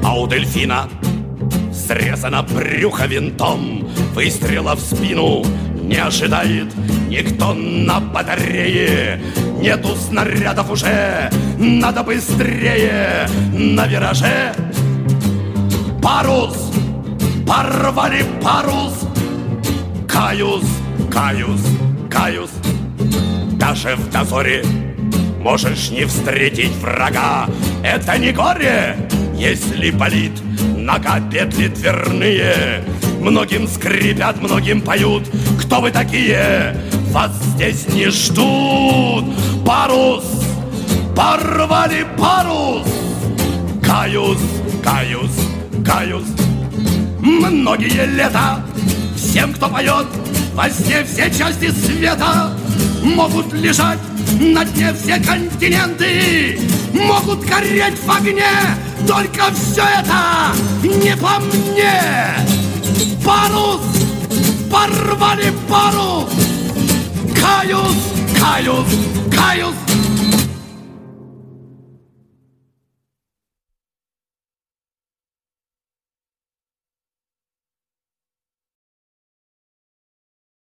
А у дельфина срезано брюхо винтом, выстрела в спину не ожидает никто на батарее. Нету снарядов уже, надо быстрее. На вираже парус, порвали парус. Каюсь, каюсь, каюсь. Даже в дозоре можешь не встретить врага. Это не горе, если болит нога, петли дверные. Многим скрипят, многим поют. Кто вы такие? Вас здесь не ждут. Парус, порвали парус. Каюсь, каюсь, каюсь. Многие лета всем, кто поет во сне все части света, могут лежать на дне все континенты, могут гореть в огне. Только все это не по мне. Парус, порвали парус. Каюсь, каюсь, каюсь.